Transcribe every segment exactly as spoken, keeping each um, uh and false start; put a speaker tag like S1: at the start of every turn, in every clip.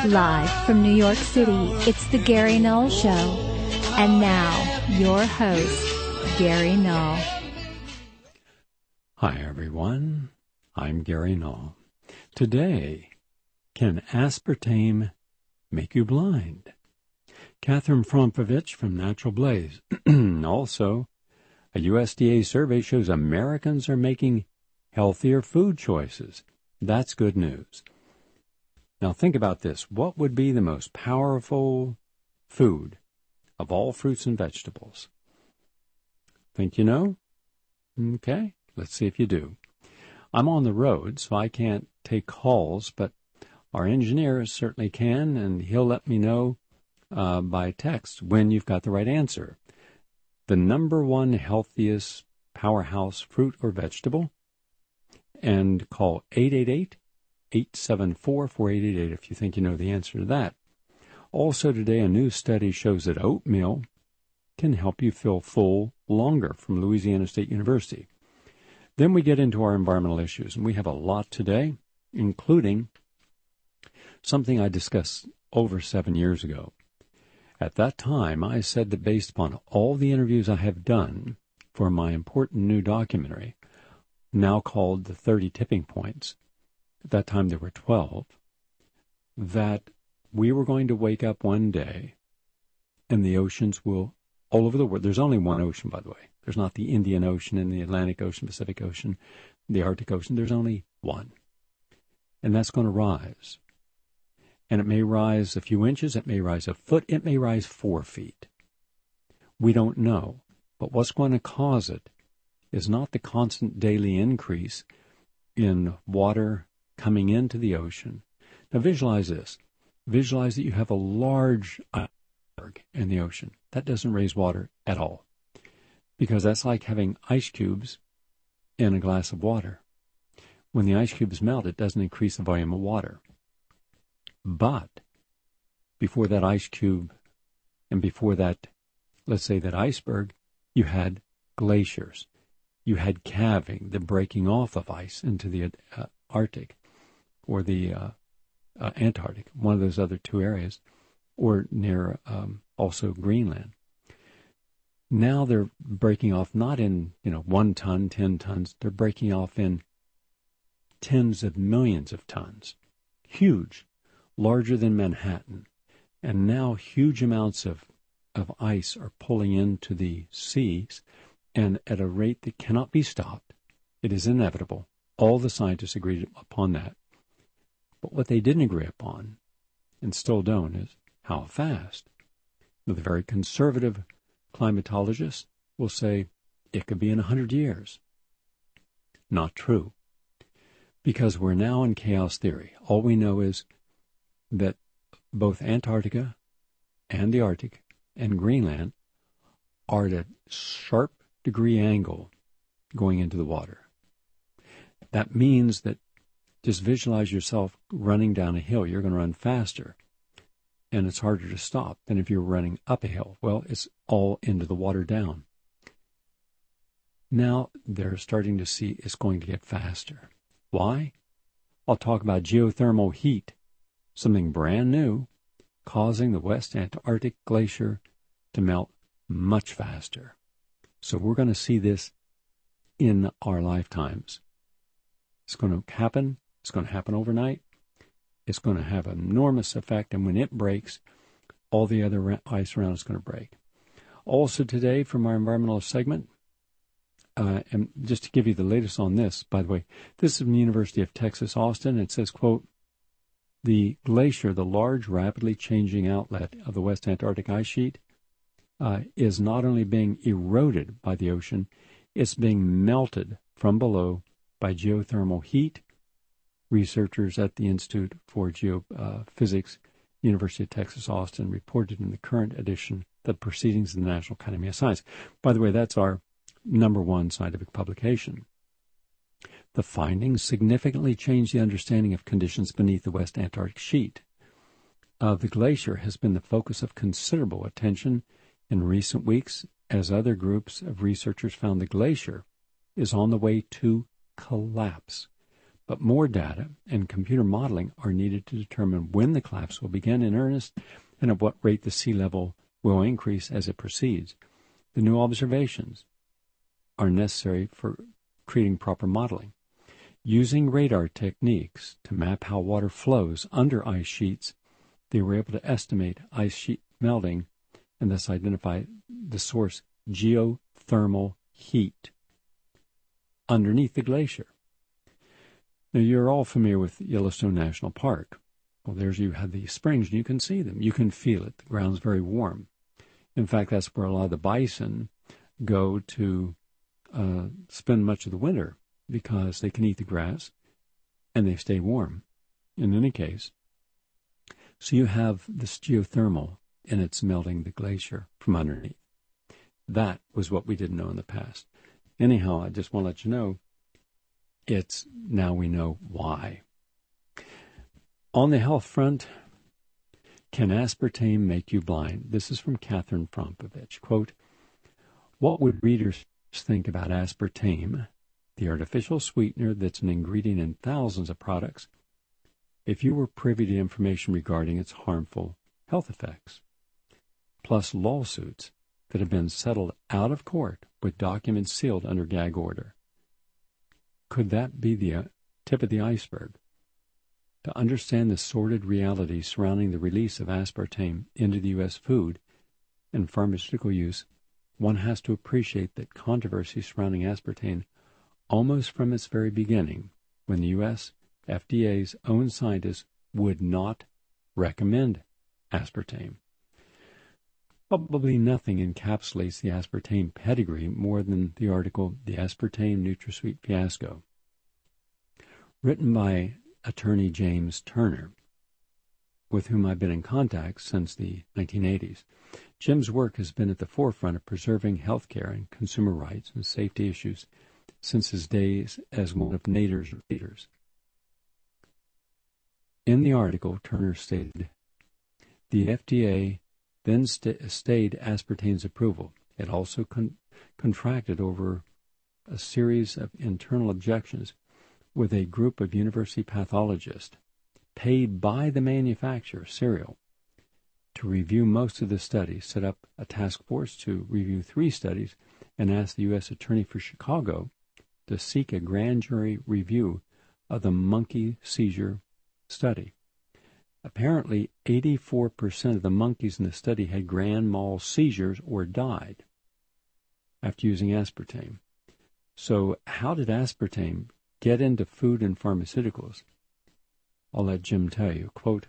S1: Live from New York City, it's the Gary Null Show. And now, your host, Gary Null.
S2: Hi, everyone. I'm Gary Null. Today, can aspartame make you blind? Catherine Frompovich from Natural Blaze. Also, a U S D A survey shows Americans are making healthier food choices. That's good news. Now think about this. What would be the most powerful food of all fruits and vegetables? Think you know? Okay, let's see if you do. I'm on the road, so I can't take calls, but our engineer certainly can, and he'll let me know uh, by text when you've got the right answer. The number one healthiest powerhouse fruit or vegetable, and call eight eight eight, eight seven four, four eight eight eight if you think you know the answer to that. Also today, a new study shows that oatmeal can help you feel full longer from Louisiana State University. Then we get into our environmental issues, and we have a lot today, including something I discussed over seven years ago. At that time, I said that based upon all the interviews I have done for my important new documentary, now called The thirty Tipping Points, at that time there were twelve, that we were going to wake up one day and the oceans will, all over the world, there's only one ocean, by the way. There's not the Indian Ocean and the Atlantic Ocean, Pacific Ocean, the Arctic Ocean. There's only one. And that's going to rise. And it may rise a few inches, it may rise a foot, it may rise four feet. We don't know. But what's going to cause it is not the constant daily increase in water coming into the ocean. Now visualize this. Visualize that you have a large iceberg in the ocean. That doesn't raise water at all, because that's like having ice cubes in a glass of water. When the ice cubes melt, it doesn't increase the volume of water. But before that ice cube and before that, let's say that iceberg, you had glaciers. You had calving, the breaking off of ice into the uh, Arctic or the uh, uh, Antarctic, one of those other two areas, or near um, also Greenland. Now they're breaking off not in, you know, one ton, ten tons. They're breaking off in tens of millions of tons. Huge, larger than Manhattan. And now huge amounts of, of ice are pulling into the seas, and at a rate that cannot be stopped. It is inevitable. All the scientists agreed upon that. But what they didn't agree upon, and still don't, is how fast. The very conservative climatologists will say it could be in a hundred years. Not true. Because we're now in chaos theory. All we know is that both Antarctica and the Arctic and Greenland are at a sharp degree angle going into the water. That means that just visualize yourself running down a hill. You're going to run faster, and it's harder to stop than if you're running up a hill. Well, it's all into the water down. Now they're starting to see it's going to get faster. Why? I'll talk about geothermal heat, something brand new, causing the West Antarctic Glacier to melt much faster. So we're going to see this in our lifetimes. It's going to happen. It's going to happen overnight. It's going to have an enormous effect, and when it breaks, all the other ice around is going to break. Also today, from our environmental segment, uh, and just to give you the latest on this, by the way, this is from the University of Texas, Austin. It says, quote, the glacier, the large, rapidly changing outlet of the West Antarctic ice sheet, uh, is not only being eroded by the ocean, it's being melted from below by geothermal heat. Researchers at the Institute for Geophysics, University of Texas, Austin, reported in the current edition the Proceedings of the National Academy of Science. By the way, that's our number one scientific publication. The findings significantly changed the understanding of conditions beneath the West Antarctic sheet. Uh, the glacier has been the focus of considerable attention in recent weeks, as other groups of researchers found the glacier is on the way to collapse. But more data and computer modeling are needed to determine when the collapse will begin in earnest and at what rate the sea level will increase as it proceeds. The new observations are necessary for creating proper modeling. Using radar techniques to map how water flows under ice sheets, they were able to estimate ice sheet melting and thus identify the source, geothermal heat, underneath the glacier. Now, you're all familiar with Yellowstone National Park. Well, there's you have these springs, and you can see them. You can feel it. The ground's very warm. In fact, that's where a lot of the bison go to uh, spend much of the winter, because they can eat the grass and they stay warm in any case. So you have this geothermal, and it's melting the glacier from underneath. That was what we didn't know in the past. Anyhow, I just want to let you know, it's now we know why. On the health front, can aspartame make you blind? This is from Catherine Frompovich. Quote, what would readers think about aspartame, the artificial sweetener that's an ingredient in thousands of products, if you were privy to information regarding its harmful health effects, plus lawsuits that have been settled out of court with documents sealed under gag order? Could that be the uh, tip of the iceberg? To understand the sordid reality surrounding the release of aspartame into the U S food and pharmaceutical use, one has to appreciate that controversy surrounding aspartame almost from its very beginning, when the U S F D A's own scientists would not recommend aspartame. Probably nothing encapsulates the aspartame pedigree more than the article, The Aspartame NutraSweet Fiasco, written by attorney James Turner, with whom I've been in contact since the nineteen eighties. Jim's work has been at the forefront of preserving health care and consumer rights and safety issues since his days as one of NADER's leaders. In the article, Turner stated, the F D A then st- stayed aspartame's approval. It also con- contracted over a series of internal objections with a group of university pathologists paid by the manufacturer, Cereal, to review most of the studies, set up a task force to review three studies, and asked the U S Attorney for Chicago to seek a grand jury review of the monkey seizure study. Apparently, eighty-four percent of the monkeys in the study had grand mal seizures or died after using aspartame. So how did aspartame get into food and pharmaceuticals? I'll let Jim tell you. Quote,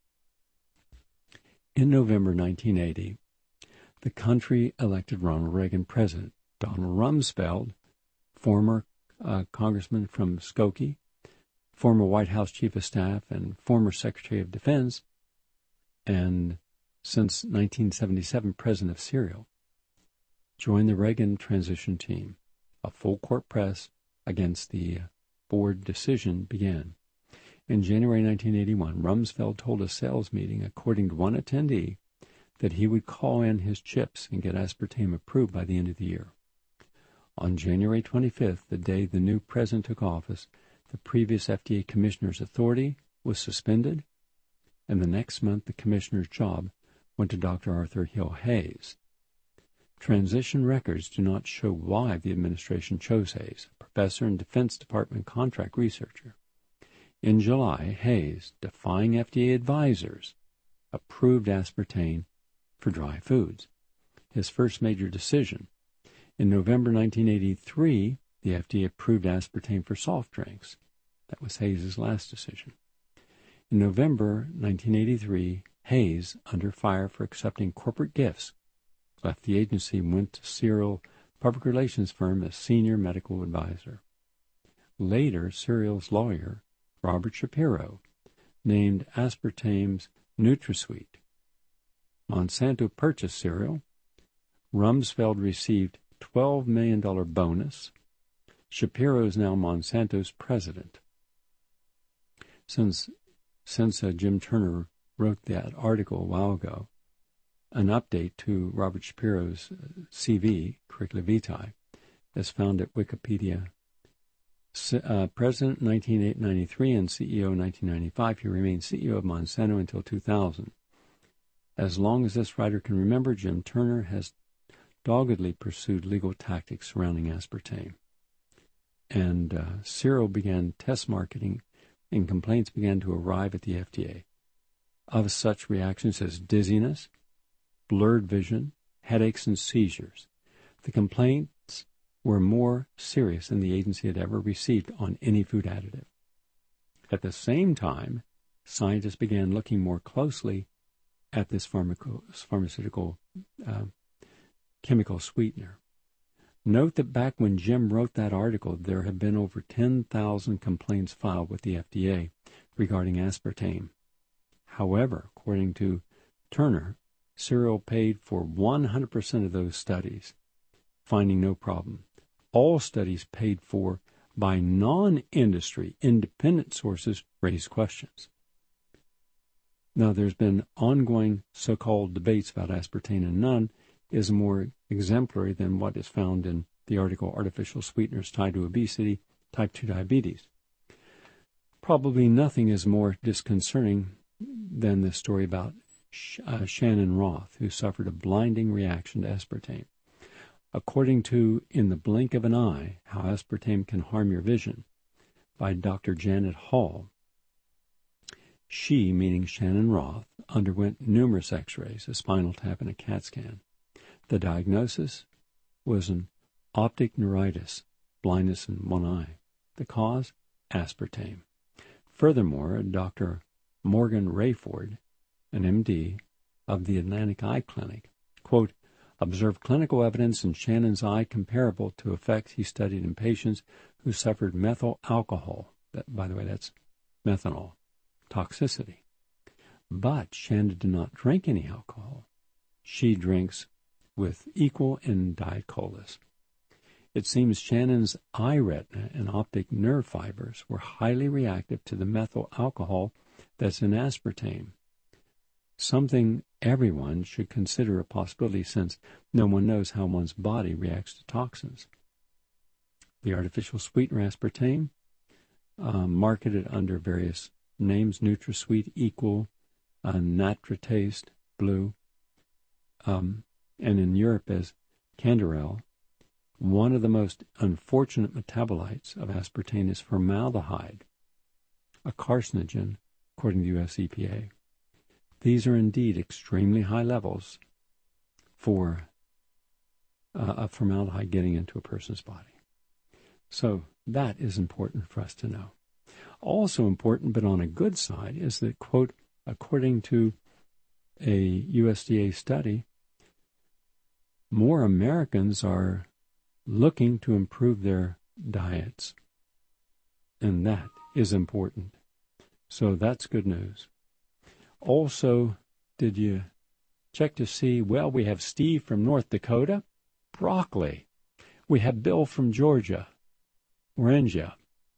S2: in November nineteen eighty, the country elected Ronald Reagan president. Donald Rumsfeld, former uh, congressman from Skokie, former White House Chief of Staff and former Secretary of Defense, and since nineteen seventy-seven President of Cereal, joined the Reagan transition team. A full court press against the board decision began. In January nineteen eighty-one, Rumsfeld told a sales meeting, according to one attendee, that he would call in his chips and get aspartame approved by the end of the year. On January twenty-fifth, the day the new president took office, the previous F D A commissioner's authority was suspended, and the next month the commissioner's job went to Doctor Arthur Hill Hayes. Transition records do not show why the administration chose Hayes, a professor and Defense Department contract researcher. In July, Hayes, defying F D A advisors, approved aspartame for dry foods, his first major decision. In November nineteen eighty-three, the F D A approved aspartame for soft drinks. That was Hayes' last decision. In November nineteen eighty-three, Hayes, under fire for accepting corporate gifts, left the agency and went to Cereal public relations firm as senior medical advisor. Later, Cereal's lawyer, Robert Shapiro, named aspartame's NutraSweet. Monsanto purchased Cereal. Rumsfeld received twelve million dollars bonus. Shapiro is now Monsanto's president. Since, since uh, Jim Turner wrote that article a while ago, an update to Robert Shapiro's uh, C V, curricula vitae, is found at Wikipedia Uh, President nineteen ninety-three and C E O nineteen ninety-five. He remained C E O of Monsanto until two thousand. As long as this writer can remember, Jim Turner has doggedly pursued legal tactics surrounding aspartame. And uh, Cyril began test marketing, and complaints began to arrive at the F D A of such reactions as dizziness, blurred vision, headaches, and seizures. The complaints were more serious than the agency had ever received on any food additive. At the same time, scientists began looking more closely at this pharmaco- pharmaceutical uh, chemical sweetener. Note that back when Jim wrote that article, there have been over ten thousand complaints filed with the F D A regarding aspartame. However, according to Turner, Cyril paid for one hundred percent of those studies, finding no problem. All studies paid for by non-industry independent sources raise questions. Now, there's been ongoing so-called debates about aspartame, and none is more exemplary than what is found in the article Artificial Sweeteners Tied to Obesity, Type two Diabetes. Probably nothing is more disconcerting than the story about Sh- uh, Shannon Roth, who suffered a blinding reaction to aspartame. According to In the Blink of an Eye, How Aspartame Can Harm Your Vision, by Doctor Janet Hall, she, meaning Shannon Roth, underwent numerous x-rays, a spinal tap, and a CAT scan. The diagnosis was an optic neuritis, blindness in one eye. The cause? Aspartame. Furthermore, Doctor Morgan Rayford, an M D of the Atlantic Eye Clinic, quote, observed clinical evidence in Shannon's eye comparable to effects he studied in patients who suffered methyl alcohol, that, by the way, that's methanol, toxicity. But Shannon did not drink any alcohol. She drinks with equal in Diet Colas. It seems Shannon's eye retina and optic nerve fibers were highly reactive to the methyl alcohol that's in aspartame, something everyone should consider a possibility since no one knows how one's body reacts to toxins. The artificial sweetener aspartame, uh, marketed under various names, NutraSweet, Equal, uh, Natrataste, Blue, um, and in Europe as Canderel. One of the most unfortunate metabolites of aspartame is formaldehyde, a carcinogen, according to the U S E P A. These are indeed extremely high levels for uh, of formaldehyde getting into a person's body. So that is important for us to know. Also important, but on a good side, is that, quote, according to a U S D A study, more Americans are looking to improve their diets. And that is important. So that's good news. Also, did you check to see, well, we have Steve from North Dakota, broccoli. We have Bill from Georgia, orangia.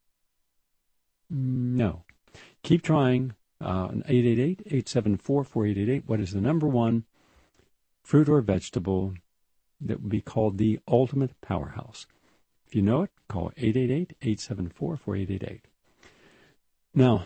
S2: No. Keep trying. Uh, eight eight eight, eight seven four, four eight eight eight. What is the number one fruit or vegetable that would be called the ultimate powerhouse? If you know it, call eight eight eight, eight seven four, four eight eight eight. Now,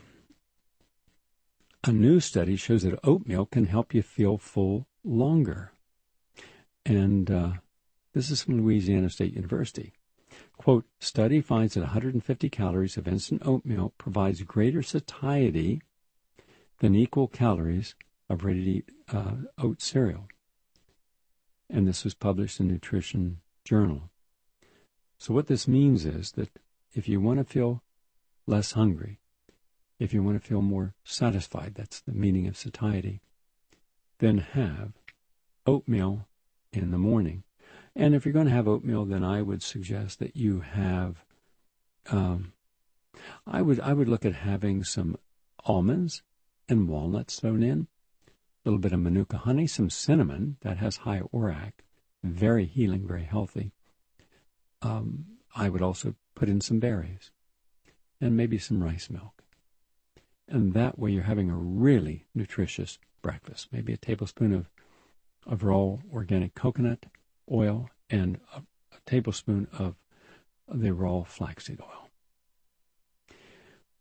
S2: a new study shows that oatmeal can help you feel full longer. And uh, this is from Louisiana State University. Quote, study finds that one hundred fifty calories of instant oatmeal provides greater satiety than equal calories of ready-to-eat uh, oat cereal. And this was published in Nutrition Journal. So what this means is that if you want to feel less hungry, if you want to feel more satisfied, that's the meaning of satiety, then have oatmeal in the morning. And if you're going to have oatmeal, then I would suggest that you have, um, I would I would look at having some almonds and walnuts thrown in, a little bit of Manuka honey, some cinnamon that has high ORAC, very healing, very healthy. Um, I would also put in some berries and maybe some rice milk. And that way you're having a really nutritious breakfast. Maybe a tablespoon of, of raw organic coconut oil and a, a tablespoon of the raw flaxseed oil.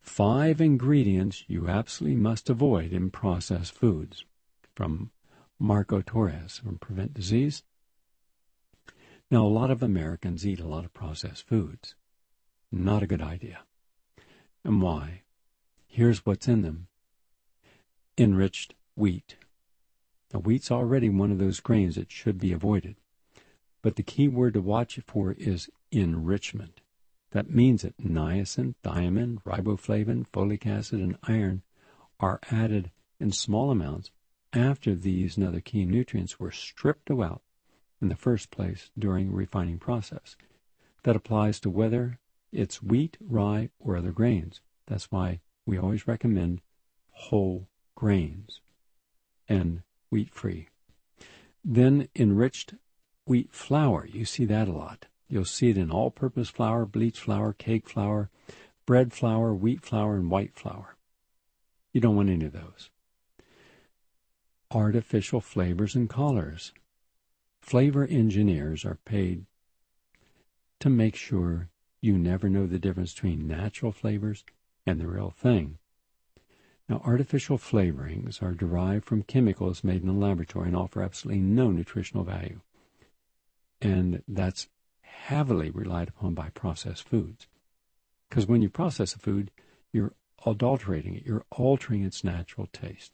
S2: Five ingredients you absolutely must avoid in processed foods, from Marco Torres from Prevent Disease. Now, a lot of Americans eat a lot of processed foods. Not a good idea. And why? Here's what's in them. Enriched wheat. Now, wheat's already one of those grains that should be avoided. But the key word to watch for is enrichment. That means that niacin, thiamine, riboflavin, folic acid, and iron are added in small amounts after these and other key nutrients were stripped out in the first place during the refining process. That applies to whether it's wheat, rye, or other grains. That's why we always recommend whole grains and wheat-free. Then enriched wheat flour. You see that a lot. You'll see it in all-purpose flour, bleached flour, cake flour, bread flour, wheat flour, and white flour. You don't want any of those. Artificial flavors and colors. Flavor engineers are paid to make sure you never know the difference between natural flavors and the real thing. Now, artificial flavorings are derived from chemicals made in a laboratory and offer absolutely no nutritional value. And that's heavily relied upon by processed foods. Because when you process a food, you're adulterating it. You're altering its natural taste.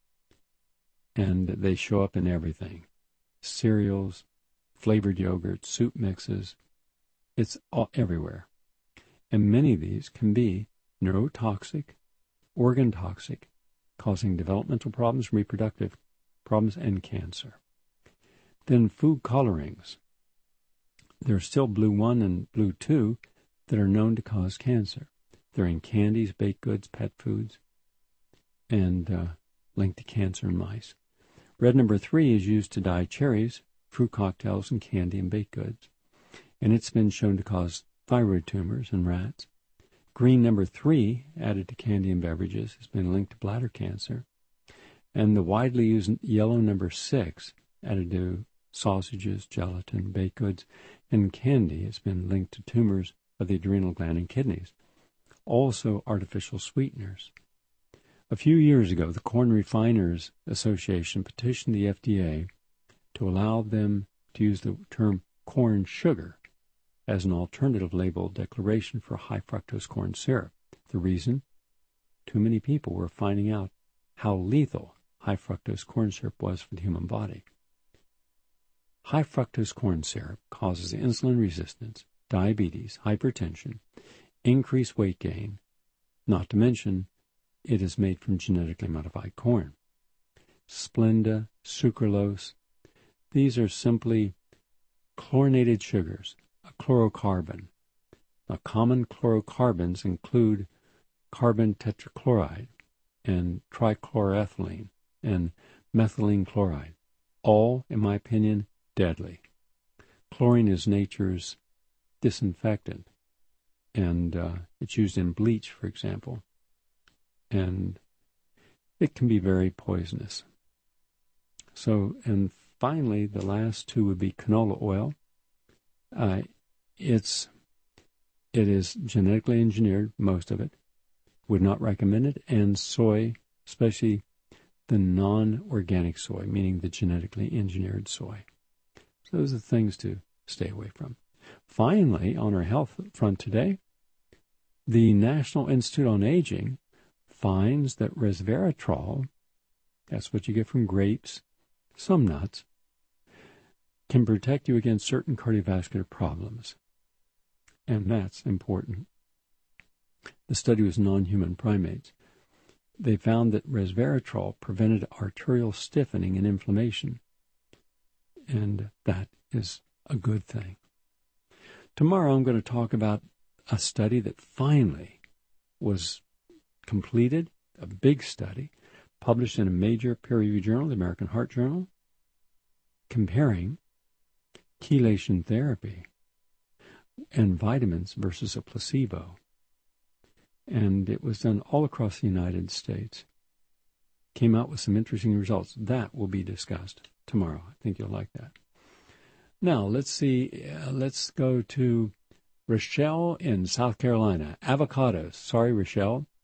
S2: And they show up in everything. Cereals, flavored yogurt, soup mixes. It's all, everywhere. And many of these can be neurotoxic, organ toxic, causing developmental problems, reproductive problems, and cancer. Then food colorings. There are still blue one and blue two that are known to cause cancer. They're in candies, baked goods, pet foods, and uh, linked to cancer in mice. Red number three is used to dye cherries, fruit cocktails, and candy and baked goods. And it's been shown to cause thyroid tumors in rats. Green number three, added to candy and beverages, has been linked to bladder cancer. And the widely used yellow number six, added to sausages, gelatin, baked goods, and candy, has been linked to tumors of the adrenal gland and kidneys. Also, artificial sweeteners. A few years ago, the Corn Refiners Association petitioned the F D A to allow them to use the term corn sugar as an alternative label declaration for high fructose corn syrup. The reason? Too many people were finding out how lethal high fructose corn syrup was for the human body. High fructose corn syrup causes insulin resistance, diabetes, hypertension, increased weight gain, not to mention it is made from genetically modified corn. Splenda, sucralose, these are simply chlorinated sugars, a chlorocarbon. Now, common chlorocarbons include carbon tetrachloride and trichloroethylene and methylene chloride. All, in my opinion, deadly. Chlorine is nature's disinfectant, and uh, it's used in bleach, for example, and it can be very poisonous. So, and finally, the last two would be canola oil. Uh, it's it is genetically engineered, most of it. Would not recommend it. And soy, especially the non-organic soy, meaning the genetically engineered soy. So those are things to stay away from. Finally, on our health front today, the National Institute on Aging finds that resveratrol, that's what you get from grapes, some nuts, can protect you against certain cardiovascular problems. And that's important. The study was non-human primates. They found that resveratrol prevented arterial stiffening and inflammation. And that is a good thing. Tomorrow I'm going to talk about a study that finally was completed, a big study, published in a major peer-reviewed journal, the American Heart Journal, comparing chelation therapy and vitamins versus a placebo. And it was done all across the United States. Came out with some interesting results. That will be discussed tomorrow. I think you'll like that. Now, let's see. Uh, let's go to Rochelle in South Carolina. Avocados. Sorry, Rochelle.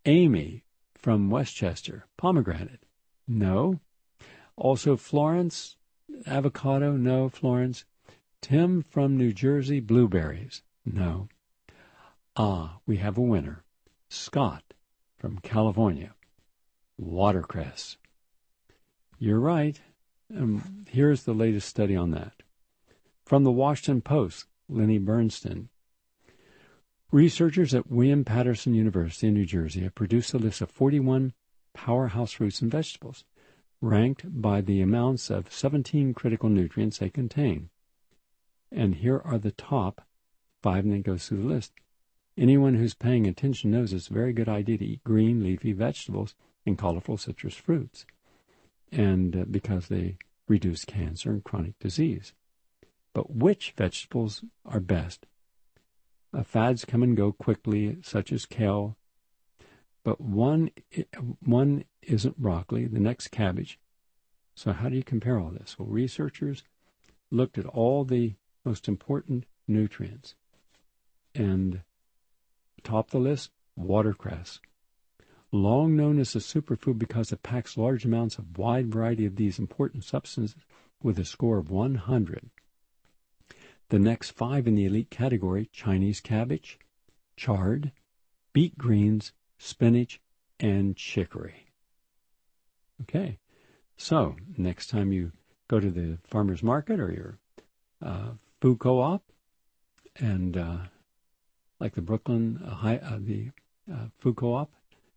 S2: Amy from Westchester, pomegranate. No. Also Florence, avocado. No, Florence. Tim from New Jersey, blueberries. No. Ah, we have a winner. Scott from California, watercress. You're right. Um, here's the latest study on that. From the Washington Post, Lenny Bernstein. Researchers at William Patterson University in New Jersey have produced a list of forty-one powerhouse fruits and vegetables, ranked by the amounts of seventeen critical nutrients they contain. And here are the top five, and then it goes through the list. Anyone who's paying attention knows it's a very good idea to eat green, leafy vegetables and colorful citrus fruits, and uh, because they reduce cancer and chronic disease. But which vegetables are best? Uh, fads come and go quickly, such as kale, but one one isn't broccoli, the next cabbage. So how do you compare all this? Well, researchers looked at all the most important nutrients, and top the list, watercress. Long known as a superfood because it packs large amounts of wide variety of these important substances with a score of one hundred. The next five in the elite category, Chinese cabbage, chard, beet greens, spinach, and chicory. Okay, so next time you go to the farmer's market or your uh, food co-op, and uh, like the Brooklyn uh, high, uh, the uh, food co-op,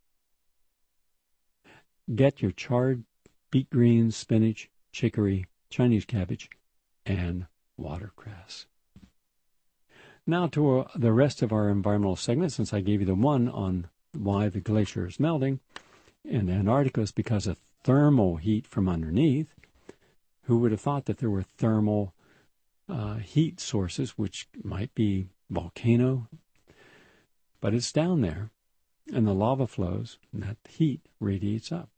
S2: get your chard, beet greens, spinach, chicory, Chinese cabbage, and watercress. Now to uh, the rest of our environmental segment, since I gave you the one on why the glacier is melting, and Antarctica is because of thermal heat from underneath. Who would have thought that there were thermal uh, heat sources, which might be volcano, but it's down there, and the lava flows, and that heat radiates up.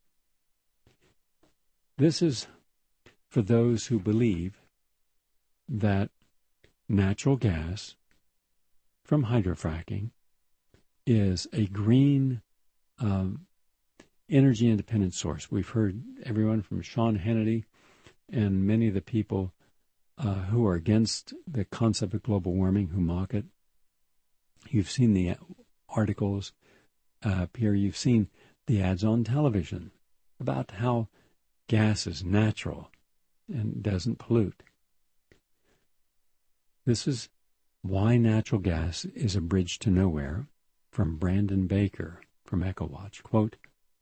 S2: This is for those who believe that natural gas from hydrofracking is a green um, energy independent source. We've heard everyone from Sean Hannity and many of the people uh, who are against the concept of global warming, who mock it. You've seen the articles uh, here. You've seen the ads on television about how gas is natural and doesn't pollute. This is why natural gas is a bridge to nowhere, from Brandon Baker from EcoWatch. Quote,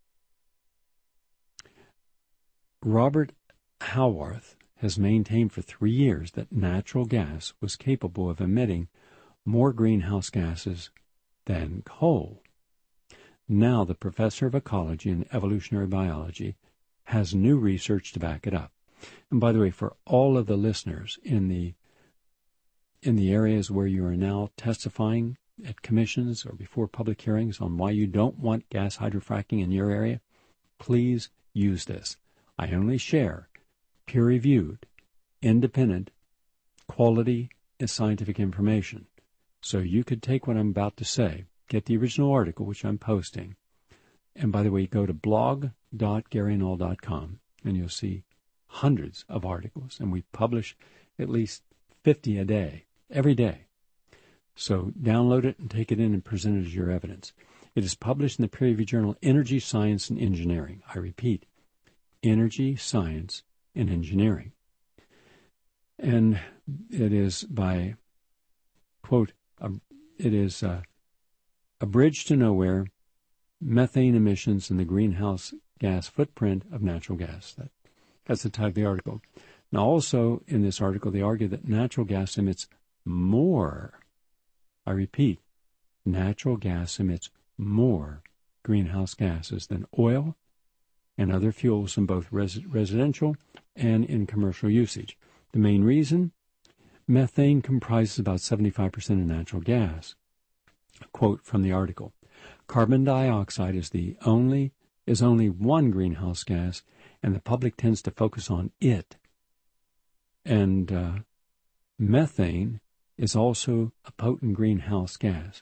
S2: Robert Howarth has maintained for three years that natural gas was capable of emitting more greenhouse gases than coal. Now the professor of ecology and evolutionary biology has new research to back it up. And by the way, for all of the listeners in the in the areas where you are now testifying at commissions or before public hearings on why you don't want gas hydrofracking in your area, please use this. I only share peer-reviewed, independent, quality scientific information. So you could take what I'm about to say, get the original article, which I'm posting, and by the way, go to blog dot gary null dot com, and you'll see hundreds of articles, and we publish at least fifty a day, every day. So download it and take it in and present it as your evidence. It is published in the peer-reviewed journal Energy, Science, and Engineering. I repeat, Energy, Science, and Engineering. And it is by, quote, a, it is a, a bridge to nowhere, methane emissions and the greenhouse gas footprint of natural gas. That, that's the title of the article. Now, also in this article, they argue that natural gas emits more, I repeat, natural gas emits more greenhouse gases than oil and other fuels in both res- residential and in commercial usage. The main reason? Methane comprises about seventy-five percent of natural gas. A quote from the article, carbon dioxide is the only is only one greenhouse gas, and the public tends to focus on it. And uh, methane is also a potent greenhouse gas.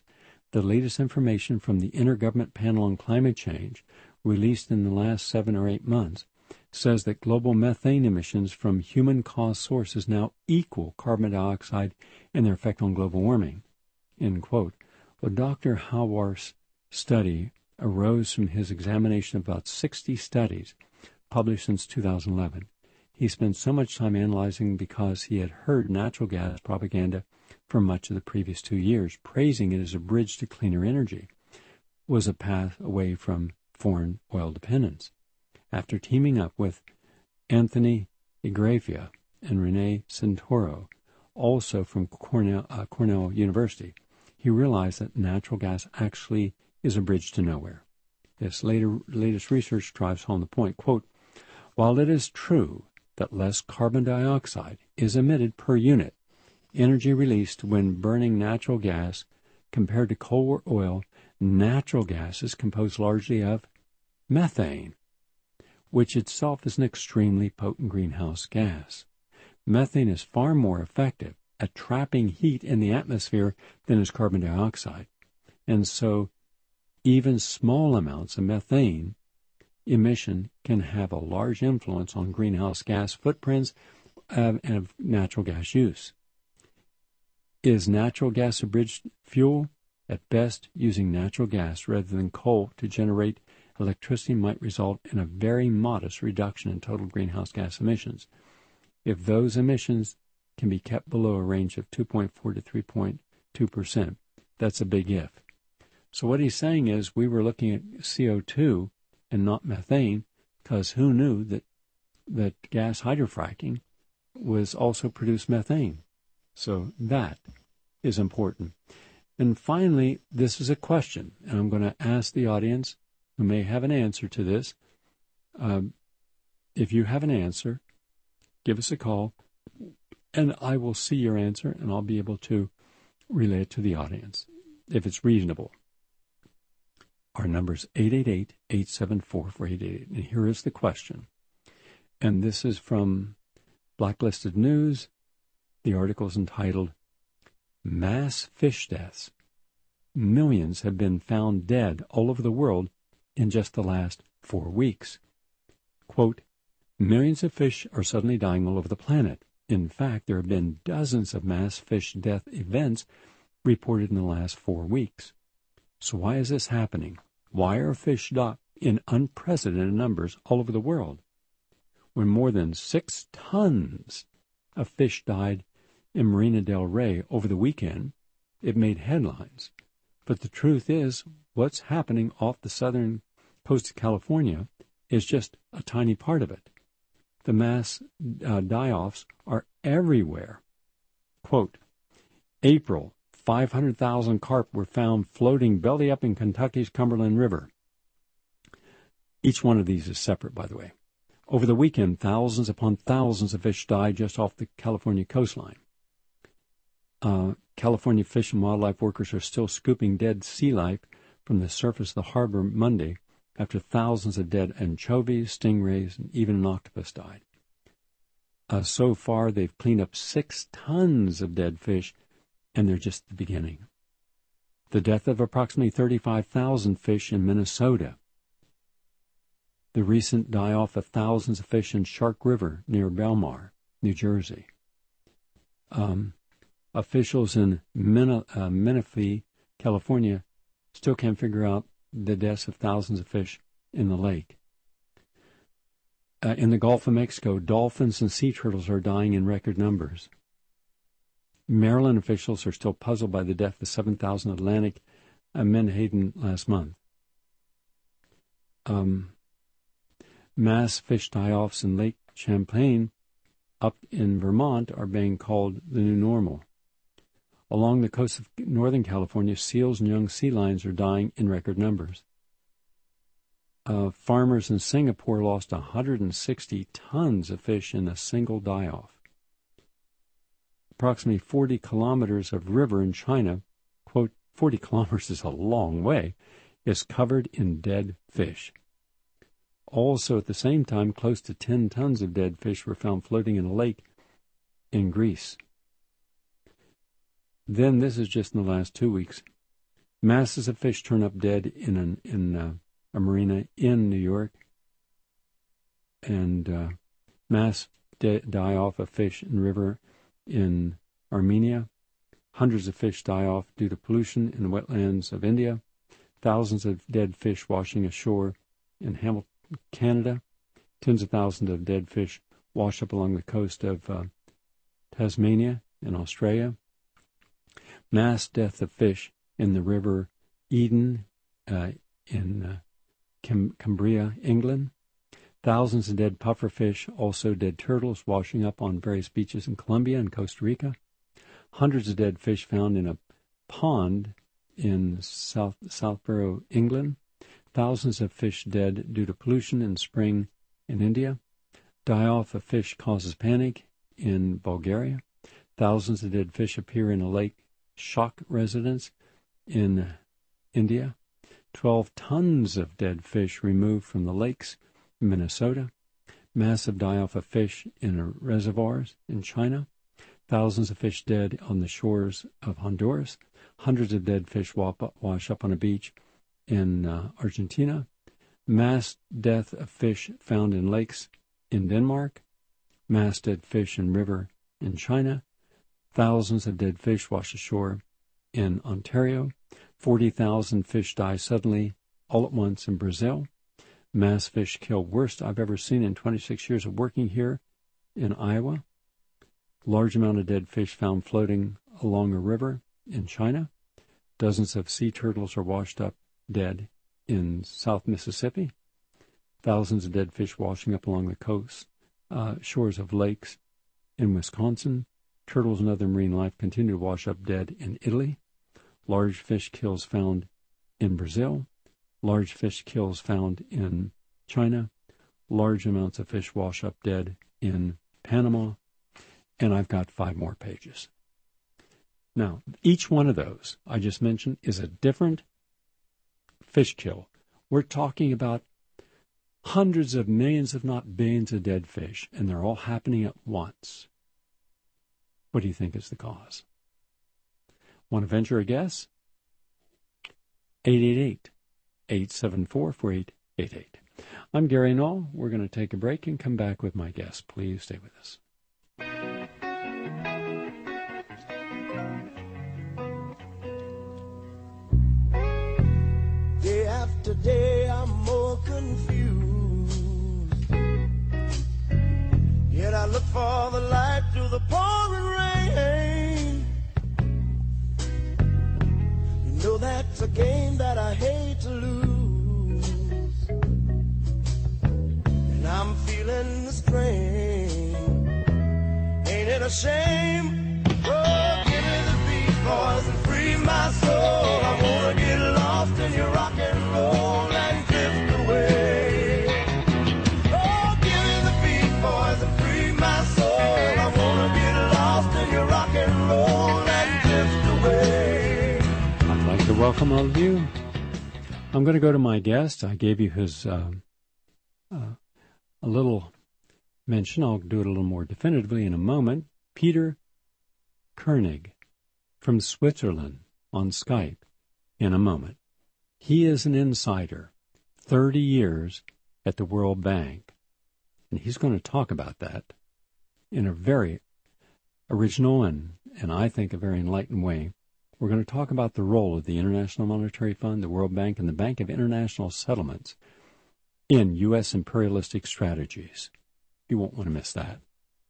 S2: The latest information from the Intergovernmental Panel on Climate Change, released in the last seven or eight months, says that global methane emissions from human-caused sources now equal carbon dioxide and their effect on global warming. End quote. Well, Doctor Haworth's study arose from his examination of about sixty studies published since two thousand eleven. He spent so much time analyzing because he had heard natural gas propaganda for much of the previous two years, praising it as a bridge to cleaner energy, was a path away from foreign oil dependence. After teaming up with Anthony Igracia and Rene Santoro, also from Cornell, uh, Cornell University, he realized that natural gas actually is a bridge to nowhere. This later, latest research drives home the point, quote, while it is true that less carbon dioxide is emitted per unit energy released when burning natural gas compared to coal or oil, natural gas is composed largely of methane, which itself is an extremely potent greenhouse gas. Methane is far more effective at trapping heat in the atmosphere than is carbon dioxide. And so even small amounts of methane emission can have a large influence on greenhouse gas footprints of, of natural gas use. Is natural gas a bridge fuel? At best, using natural gas rather than coal to generate electricity might result in a very modest reduction in total greenhouse gas emissions. If those emissions can be kept below a range of two point four to three point two percent, that's a big if. So what he's saying is we were looking at C O two and not methane, because who knew that that gas hydrofracking was also produced methane? So that is important. And finally, this is a question, and I'm going to ask the audience who may have an answer to this. Um, if you have an answer, give us a call, and I will see your answer, and I'll be able to relay it to the audience, if it's reasonable. Our number is eight eight eight, eight seven four, four eight eight eight. And here is the question. And this is from Blacklisted News. The article is entitled, Mass Fish Deaths. Millions have been found dead all over the world in just the last four weeks. Quote, millions of fish are suddenly dying all over the planet. In fact, there have been dozens of mass fish death events reported in the last four weeks. So why is this happening? Why are fish dying in unprecedented numbers all over the world? When more than six tons of fish died in Marina del Rey over the weekend, it made headlines. But the truth is, what's happening off the southern coast of California is just a tiny part of it. The mass uh, die-offs are everywhere. Quote, April, five hundred thousand carp were found floating belly up in Kentucky's Cumberland River. Each one of these is separate, by the way. Over the weekend, thousands upon thousands of fish died just off the California coastline. Uh, California fish and wildlife workers are still scooping dead sea life from the surface of the harbor Monday after thousands of dead anchovies, stingrays, and even an octopus died. Uh, so far, they've cleaned up six tons of dead fish, and they're just the beginning. The death of approximately thirty-five thousand fish in Minnesota. The recent die-off of thousands of fish in Shark River near Belmar, New Jersey. Um, officials in Min- uh, Menifee, California, still can't figure out the deaths of thousands of fish in the lake. Uh, in the Gulf of Mexico, dolphins and sea turtles are dying in record numbers. Maryland officials are still puzzled by the death of seven thousand Atlantic uh, menhaden last month. Um, mass fish die-offs in Lake Champlain up in Vermont are being called the new normal. Along the coast of Northern California, seals and young sea lions are dying in record numbers. Uh, farmers in Singapore lost one hundred sixty tons of fish in a single die-off. Approximately forty kilometers of river in China, quote, forty kilometers is a long way, is covered in dead fish. Also, at the same time, close to ten tons of dead fish were found floating in a lake in Greece. Then, this is just in the last two weeks, Masses of fish turn up dead in an, in uh, a marina in New York, and uh, mass de- die-off of fish in river in Armenia. Hundreds of fish die off due to pollution in the wetlands of India. Thousands of dead fish washing ashore in Hamilton, Canada. Tens of thousands of dead fish wash up along the coast of uh, Tasmania in Australia. Mass death of fish in the river Eden uh, in uh, Cam- Cumbria, England. Thousands of dead pufferfish, also dead turtles washing up on various beaches in Colombia and Costa Rica. Hundreds of dead fish found in a pond in South Southborough, England. Thousands of fish dead due to pollution in spring in India. Die-off of fish causes panic in Bulgaria. Thousands of dead fish appear in a lake shock residence in India. Twelve tons of dead fish removed from the lakes in Minnesota. Massive die-off of fish in reservoirs in China. Thousands of fish dead on the shores of Honduras. Hundreds of dead fish wash up on a beach in uh, Argentina. Mass death of fish found in lakes in Denmark. Mass dead fish in river in China. Thousands of dead fish wash ashore in Ontario. forty thousand fish die suddenly all at once in Brazil. Mass fish kill worst I've ever seen in twenty-six years of working here in Iowa. Large amount of dead fish found floating along a river in China. Dozens of sea turtles are washed up dead in South Mississippi. Thousands of dead fish washing up along the coast, uh, shores of lakes in Wisconsin. Turtles and other marine life continue to wash up dead in Italy. Large fish kills found in Brazil. Large fish kills found in China. Large amounts of fish wash up dead in Panama. And I've got five more pages. Now, each one of those I just mentioned is a different fish kill. We're talking about hundreds of millions, if not billions, of dead fish, and they're all happening at once. What do you think is the cause? Want to venture a guess? eight eight eight, eight seven four, four eight eight eight. I'm Gary Null. We're going to take a break and come back with my guest. Please stay with us.
S3: Day after day I'm more confused, yet I look for the light through the pouring rain. You know that's a game that I hate to lose, and I'm feeling the strain. Ain't it a shame? Oh, give me the beat, boys, and free my soul. I wanna get lost in your rock and roll and drift away. Oh, give me the beat, boys, and free my soul. I wanna get lost in your rock and roll and drift away.
S2: I'd like to welcome all of you. I'm going to go to my guest. I gave you his uh, uh, a little mention. I'll do it a little more definitively in a moment. Peter Koenig from Switzerland on Skype in a moment. He is an insider, thirty years at the World Bank, and he's going to talk about that in a very original and, and I think a very enlightened way. We're going to talk about the role of the International Monetary Fund, the World Bank, and the Bank of International Settlements in U S imperialistic strategies. You won't want to miss that.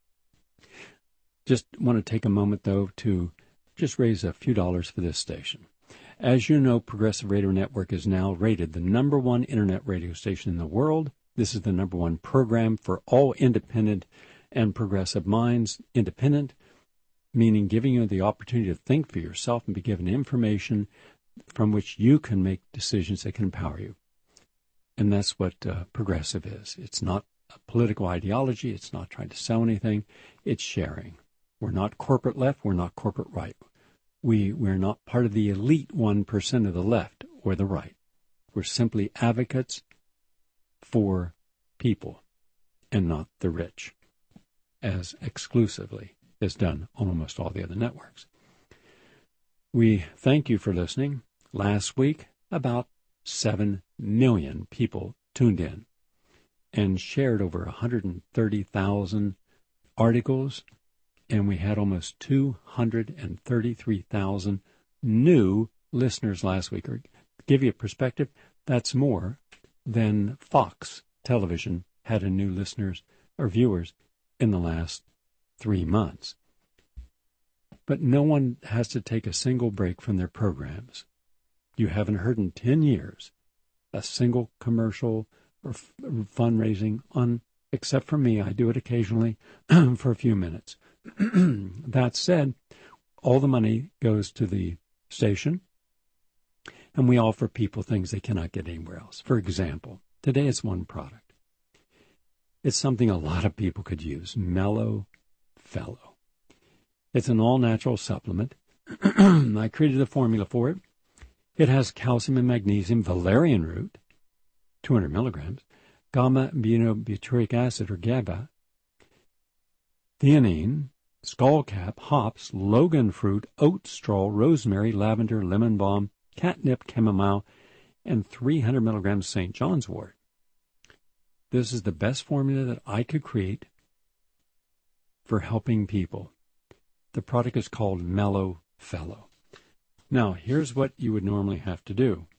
S2: Just want to take a moment, though, to just raise a few dollars for this station. As you know, Progressive Radio Network is now rated the number one internet radio station in the world. This is the number one program for all independent and progressive minds. Independent, meaning giving you the opportunity to think for yourself and be given information from which you can make decisions that can empower you. And that's what uh, progressive is. It's not a political ideology. It's not trying to sell anything. It's sharing. We're not corporate left. We're not corporate right. We, we're not part of the elite one percent of the left or the right. We're simply advocates for people and not the rich, as exclusively is done on almost all the other networks. We thank you for listening. Last week, about seven million people tuned in and shared over one hundred thirty thousand articles, and we had almost two hundred thirty-three thousand new listeners last week. Or give you a perspective, that's more than Fox Television had in new listeners or viewers in the last three months. But no one has to take a single break from their programs. You haven't heard in ten years a single commercial or f- fundraising on, except for me. I do it occasionally for a few minutes. That said, all the money goes to the station, and we offer people things they cannot get anywhere else. For example, today it's one product. It's something a lot of people could use, Mellow Fellow. It's an all-natural supplement. I created a formula for it. It has calcium and magnesium, valerian root, two hundred milligrams, gamma-aminobutyric acid, or GABA, theanine, skullcap, hops, logan fruit, oat straw, rosemary, lavender, lemon balm, catnip, chamomile, and three hundred milligrams Saint John's wort. This is the best formula that I could create for helping people. The product is called Mellow Fellow. Now, here's what you would normally have to do.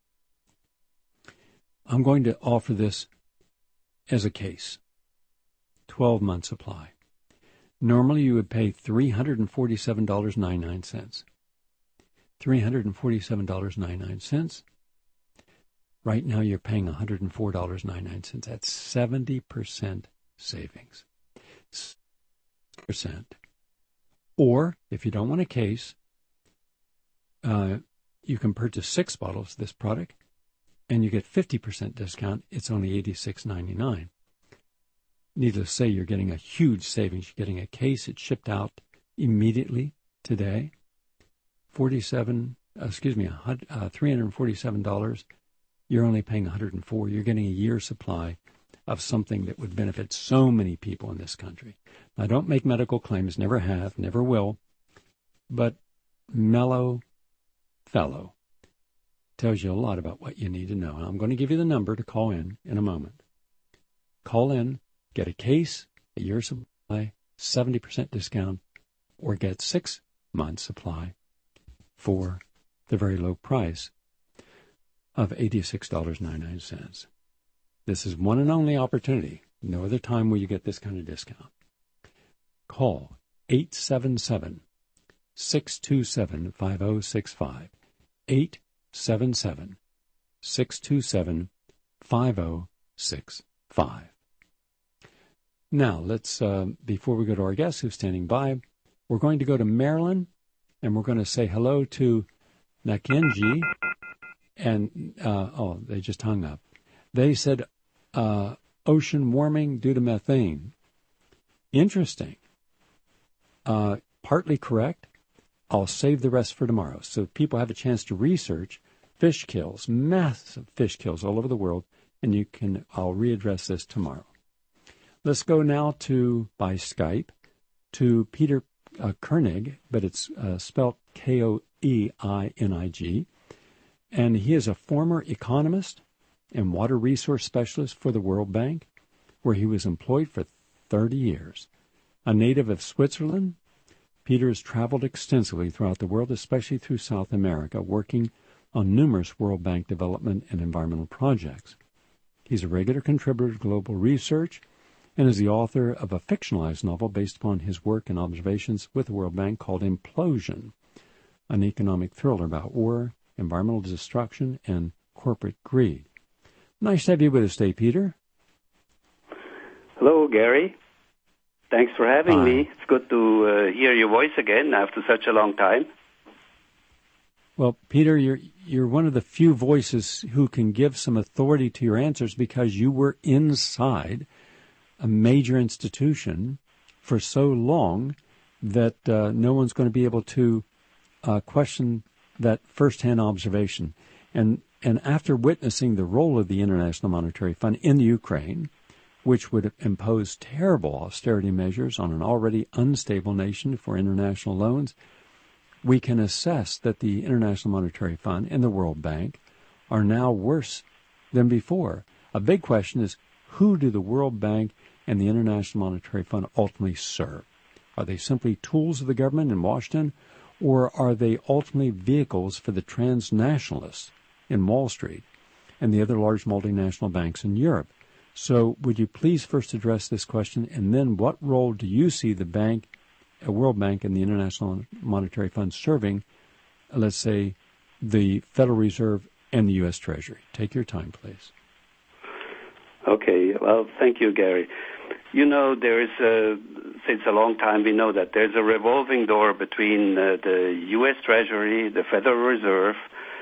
S2: I'm going to offer this as a case, twelve-month supply. Normally, you would pay three hundred forty-seven dollars and ninety-nine cents. three hundred forty-seven dollars and ninety-nine cents. Right now, you're paying one hundred four dollars and ninety-nine cents. That's seventy percent savings. seventy percent. Or, if you don't want a case, uh, you can purchase six bottles of this product, and you get fifty percent discount. It's only eighty-six ninety-nine. Needless to say, you're getting a huge savings. You're getting a case. It's shipped out immediately today. Forty-seven, uh, excuse me, uh, three hundred forty-seven dollars. You're only paying one hundred four. You're getting a year's supply of something that would benefit so many people in this country. I don't make medical claims, never have, never will, but Mellow Fellow tells you a lot about what you need to know. And I'm going to give you the number to call in in a moment. Call in, get a case, a year's supply, seventy percent discount, or get six months supply for the very low price of eighty-six dollars and ninety-nine cents. This is one and only opportunity. No other time will you get this kind of discount. Call eight seven seven, six two seven, five zero six five. eight seven seven, six two seven, five zero six five. Now, let's, uh, before we go to our guest who's standing by, we're going to go to Maryland, and we're going to say hello to Nakenji. And, uh, oh, they just hung up. They said uh, ocean warming due to methane. Interesting. Uh, partly correct. I'll save the rest for tomorrow. So people have a chance to research fish kills, massive fish kills all over the world, and you can, I'll readdress this tomorrow. Let's go now to, by Skype, to Peter uh, Koenig, but it's uh, spelled K O E I N I G. And he is a former economist and water resource specialist for the World Bank, where he was employed for thirty years. A native of Switzerland, Peter has traveled extensively throughout the world, especially through South America, working on numerous World Bank development and environmental projects. He's a regular contributor to Global Research and is the author of a fictionalized novel based upon his work and observations with the World Bank called Implosion, an economic thriller about war, environmental destruction, and corporate greed. Nice to have you with us today, Peter.
S4: Hello, Gary. Thanks for having
S2: Hi.
S4: me. It's good to uh, hear your voice again after such a long time.
S2: Well, Peter, you're you're one of the few voices who can give some authority to your answers because you were inside a major institution for so long that uh, no one's going to be able to uh, question that firsthand observation. And and after witnessing the role of the International Monetary Fund in the Ukraine, which would impose terrible austerity measures on an already unstable nation for international loans, we can assess that the International Monetary Fund and the World Bank are now worse than before. A big question is, who do the World Bank and the International Monetary Fund ultimately serve? Are they simply tools of the government in Washington, or are they ultimately vehicles for the transnationalists in Wall Street and the other large multinational banks in Europe? So would you please first address this question, and then what role do you see the bank, a World Bank and the International Monetary Fund serving, let's say, the Federal Reserve and the U S Treasury? Take your time, please.
S4: Okay. Well, thank you, Gary. You know, there is a, since a long time we know that there's a revolving door between uh, the U S Treasury, the Federal Reserve,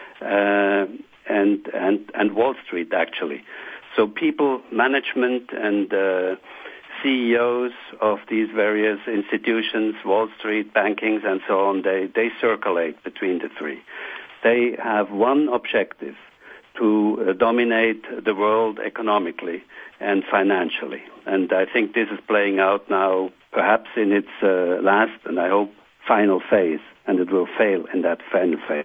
S4: uh, and and and Wall Street, actually. So people, management, and uh, C E Os of these various institutions, Wall Street, bankings, and so on, they, they circulate between the three. They have one objective: to uh, dominate the world economically and financially. And I think this is playing out now, perhaps in its uh, last and I hope final phase, and it will fail in that final phase.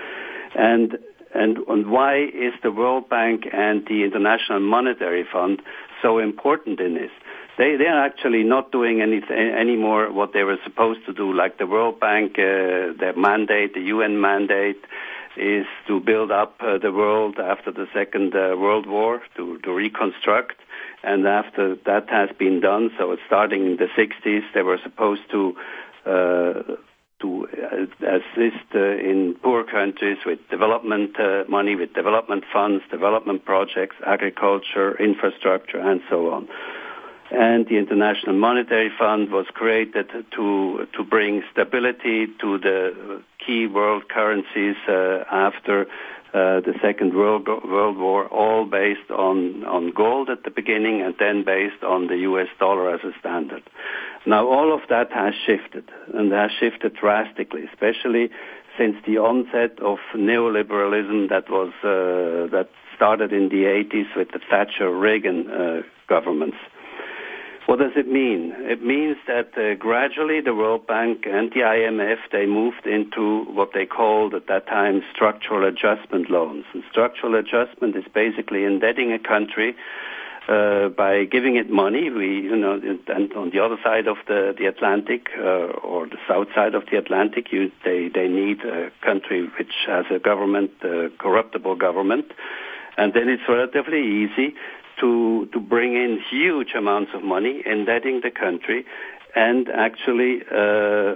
S4: And and, and why is the World Bank and the International Monetary Fund so important in this? They they are actually not doing anything anymore what they were supposed to do. Like the World Bank, uh, their mandate, the U N mandate, is to build up uh, the world after the Second uh, World War, to, to reconstruct. And after that has been done, so it's starting in the sixties, they were supposed to uh, to uh, assist uh, in poor countries with development uh, money, with development funds, development projects, agriculture, infrastructure, and so on. And the International Monetary Fund was created to to bring stability to the key world currencies uh, after uh, the Second World World War, all based on, on gold at the beginning and then based on the U S dollar as a standard. Now all of that has shifted, and has shifted drastically, especially since the onset of neoliberalism that was uh, that started in the eighties with the Thatcher-Reagan uh, governments. What does it mean? It means that uh, gradually the World Bank and the I M F, they moved into what they called at that time structural adjustment loans. And structural adjustment is basically indebting a country uh, by giving it money. We, you know, and on the other side of the, the Atlantic uh, or the south side of the Atlantic, you, they, they need a country which has a government, a corruptible government. And then it's relatively easy to to bring in huge amounts of money, indebting the country, and actually uh,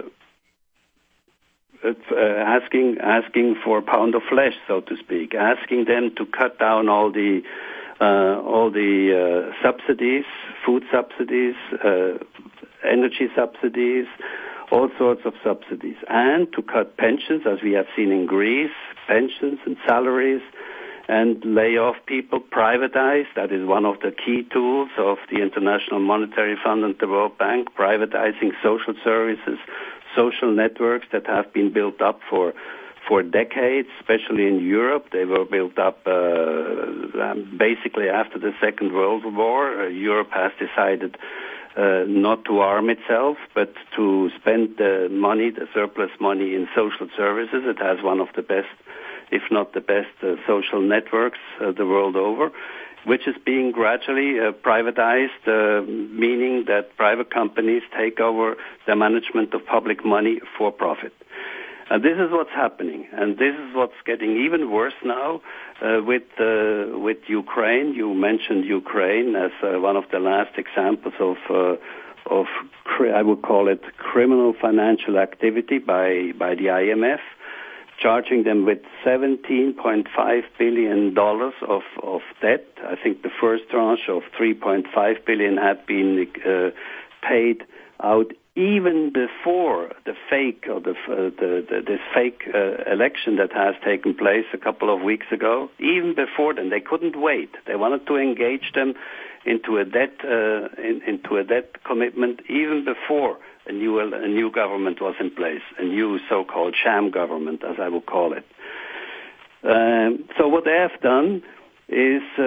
S4: uh, asking asking for a pound of flesh, so to speak, asking them to cut down all the uh, all the uh, subsidies, food subsidies, uh, energy subsidies, all sorts of subsidies, and to cut pensions, as we have seen in Greece, pensions and salaries, and lay off people, privatize. That is one of the key tools of the International Monetary Fund and the World Bank, privatizing social services, social networks that have been built up for for decades, especially in Europe. They were built up uh, basically after the Second World War. Uh, Europe has decided uh, not to arm itself, but to spend the money, the surplus money, in social services. It has one of the best, if not the best, uh, social networks uh, the world over, which is being gradually uh, privatized, uh, meaning that private companies take over the management of public money for profit. And this is what's happening, and this is what's getting even worse now uh, with uh, with Ukraine. You mentioned Ukraine as uh, one of the last examples of uh, of cri- I would call it criminal financial activity by by the I M F, charging them with seventeen point five billion dollars of, of debt. I think the first tranche of three point five billion dollars had been uh, paid out even before the fake or the, uh, the, the this fake uh, election that has taken place a couple of weeks ago. Even before then, they couldn't wait. They wanted to engage them into a debt uh, in, into a debt commitment even before a new a new government was in place, a new so-called sham government, as I would call it. Um, so what they have done is uh,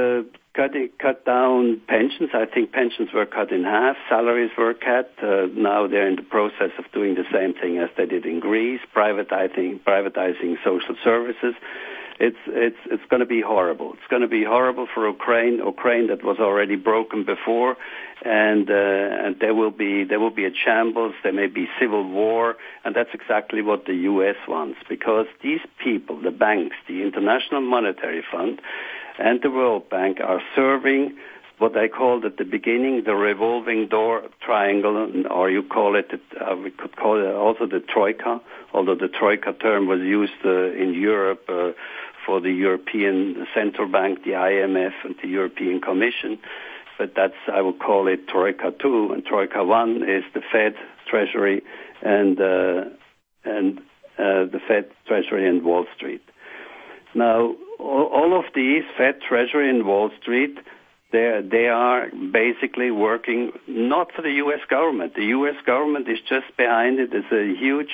S4: cut, cut down pensions. I think pensions were cut in half. Salaries were cut. Uh, now they're in the process of doing the same thing as they did in Greece, privatizing, privatizing social services. It's it's it's going to be horrible. It's going to be horrible for Ukraine, Ukraine that was already broken before, and uh, and there will be there will be a shambles. There may be civil war, and that's exactly what the U S wants, because these people, the banks, the International Monetary Fund, and the World Bank are serving what I called at the beginning the revolving door triangle, or you call it, uh, we could call it also the troika, although the troika term was used uh, in Europe uh, for the European Central Bank, the I M F, and the European Commission. But that's, I would call it Troika two, and Troika one is the Fed, Treasury, and uh, and uh, the Fed, Treasury, and Wall Street. Now, all, all of these, Fed, Treasury, and Wall Street, they they are basically working not for the U S government. The U S government is just behind it. It's a huge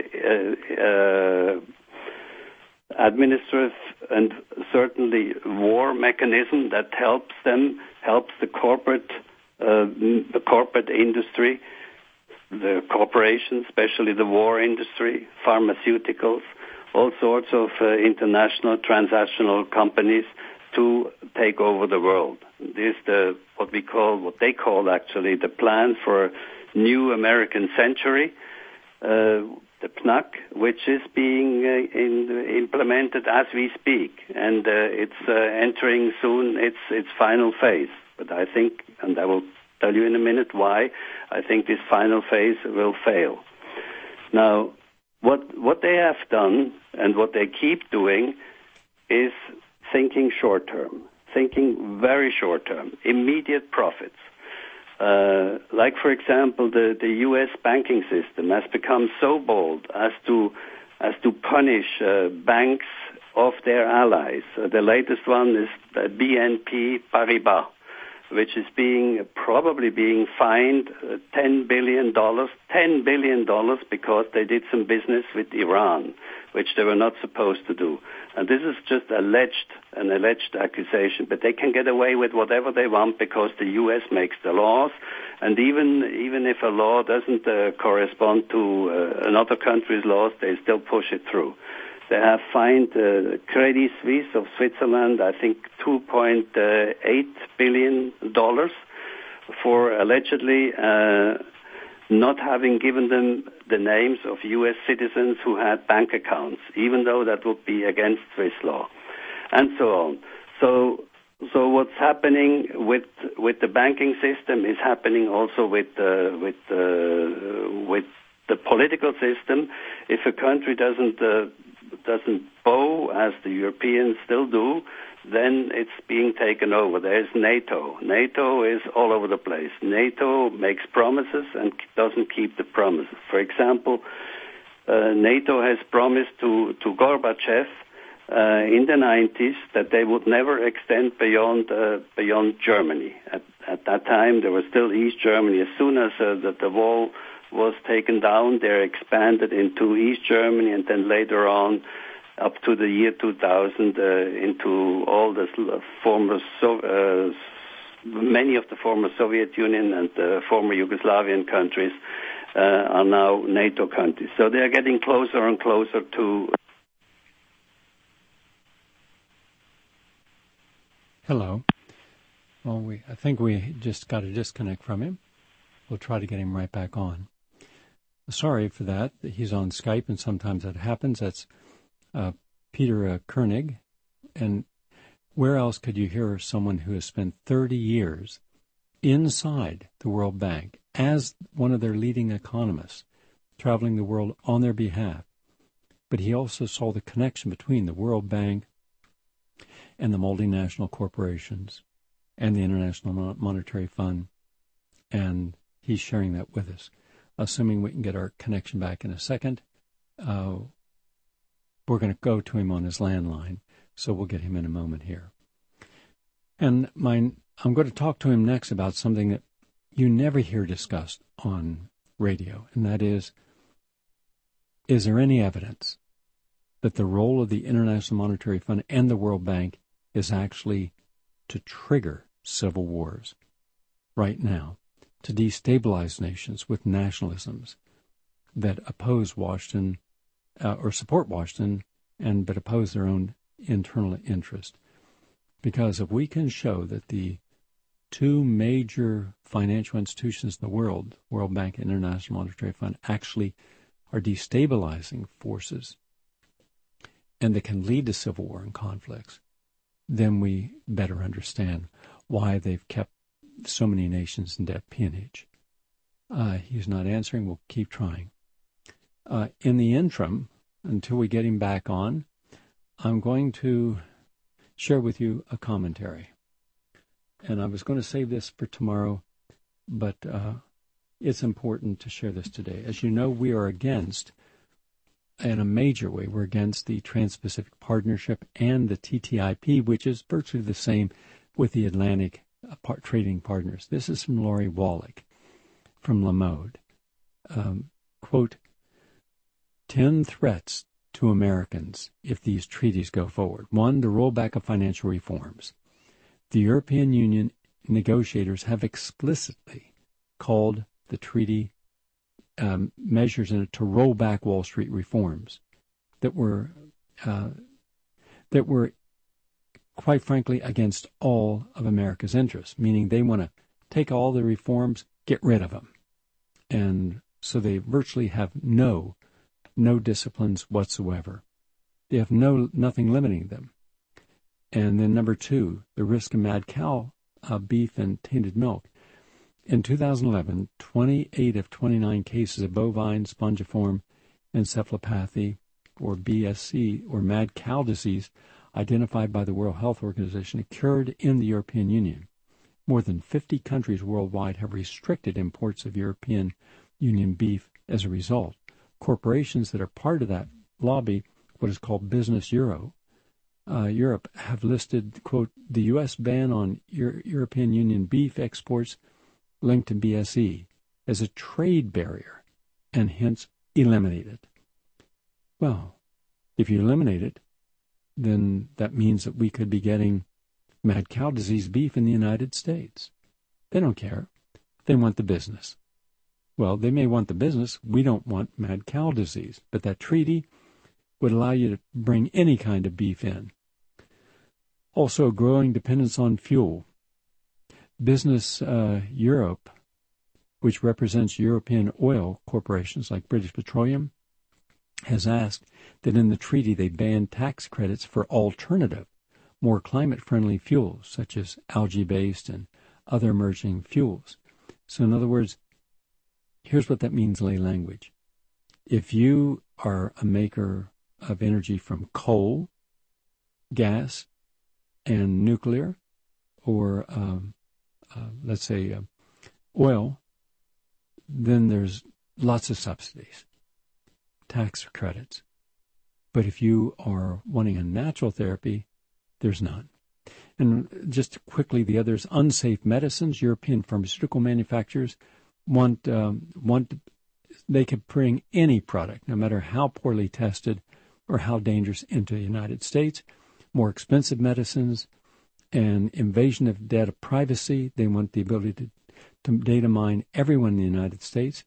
S4: uh, uh, administrative and certainly war mechanism that helps them, helps the corporate, uh, the corporate industry, the corporations, especially the war industry, pharmaceuticals, all sorts of uh, international transnational companies to take over the world. This is the what we call, what they call actually the plan for new American century, uh, the P N A C, which is being uh, in, implemented as we speak, and uh, it's uh, entering soon its its final phase. But I think, and I will tell you in a minute why, I think this final phase will fail. Now, what what they have done and what they keep doing is thinking short term, thinking very short term, immediate profits. Uh, like, for example, the, the U S banking system has become so bold as to as to punish uh, banks of their allies. Uh, the latest one is uh, B N P Paribas, which is being probably being fined uh, ten billion dollars, ten billion dollars because they did some business with Iran, which they were not supposed to do. And this is just alleged, an alleged accusation, but they can get away with whatever they want because the U S makes the laws, and even even if a law doesn't uh, correspond to uh, another country's laws, they still push it through. They have fined uh, Credit Suisse of Switzerland, I think, two point eight billion dollars for allegedly uh, not having given them the names of U S citizens who had bank accounts, even though that would be against Swiss law, and so on. So, so what's happening with with the banking system is happening also with uh, with uh, with the political system. If a country doesn't uh, doesn't bow as the Europeans still do, then it's being taken over. There's NATO. NATO is all over the place. NATO makes promises and doesn't keep the promises. For example, uh, NATO has promised to, to Gorbachev uh, in the nineties that they would never extend beyond uh, beyond Germany. At, at that time, there was still East Germany. As soon as uh, the, the wall was taken down, they expanded into East Germany, and then later on up to the year two thousand uh, into all the former, so, uh, many of the former Soviet Union and the former Yugoslavian countries uh, are now NATO countries. So they are getting closer and closer to...
S2: Hello. Well, we I think we just got a disconnect from him. We'll try to get him right back on. Sorry for that. He's on Skype, and sometimes that happens. That's uh, Peter uh, Koenig. And where else could you hear someone who has spent thirty years inside the World Bank as one of their leading economists, traveling the world on their behalf? But he also saw the connection between the World Bank and the multinational corporations and the International Monetary Fund, and he's sharing that with us. Assuming we can get our connection back in a second, uh, we're going to go to him on his landline, so we'll get him in a moment here. And my, I'm going to talk to him next about something that you never hear discussed on radio, and that is, is there any evidence that the role of the International Monetary Fund and the World Bank is actually to trigger civil wars right now, to destabilize nations with nationalisms that oppose Washington uh, or support Washington and but oppose their own internal interest. Because if we can show that the two major financial institutions in the world, World Bank and International Monetary Fund, actually are destabilizing forces and that can lead to civil war and conflicts, then we better understand why they've kept so many nations in debt peonage. Uh, he's not answering. We'll keep trying. Uh, in the interim, until we get him back on, I'm going to share with you a commentary. And I was going to save this for tomorrow, but uh, it's important to share this today. As you know, we are against, in a major way, we're against the Trans-Pacific Partnership and the T T I P, which is virtually the same with the Atlantic uh, par- Trading Partners. This is from Lori Wallach from LaMode. Um, quote, ten threats to Americans if these treaties go forward. One, the rollback of financial reforms. The European Union negotiators have explicitly called the treaty um, measures in it to roll back Wall Street reforms that were uh, that were, quite frankly, against all of America's interests, meaning they want to take all the reforms, get rid of them. And so they virtually have no no disciplines whatsoever. They have no nothing limiting them. And then number two, the risk of mad cow uh, beef and tainted milk. In two thousand eleven, twenty-eight of twenty-nine cases of bovine spongiform encephalopathy, or B S C, or mad cow disease, identified by the World Health Organization, occurred in the European Union. More than fifty countries worldwide have restricted imports of European Union beef as a result. Corporations that are part of that lobby, what is called Business Euro, uh, Europe, have listed, quote, the U S ban on Euro- European Union beef exports linked to B S E as a trade barrier and hence eliminate it. Well, if you eliminate it, then that means that we could be getting mad cow disease beef in the United States. They don't care. They want the business. Well, they may want the business. We don't want mad cow disease. But that treaty would allow you to bring any kind of beef in. Also, growing dependence on fuel. Business uh, Europe, which represents European oil corporations like British Petroleum, has asked that in the treaty they ban tax credits for alternative, more climate-friendly fuels, such as algae-based and other emerging fuels. So in other words, here's what that means in lay language. If you are a maker of energy from coal, gas, and nuclear, or um, uh, let's say uh, oil, then there's lots of subsidies, tax credits. But if you are wanting a natural therapy, there's none. And just quickly, the others, unsafe medicines. European pharmaceutical manufacturers want um, want they could bring any product, no matter how poorly tested or how dangerous, into the United States. More expensive medicines and invasion of data privacy. They want the ability to, to data mine everyone in the United States,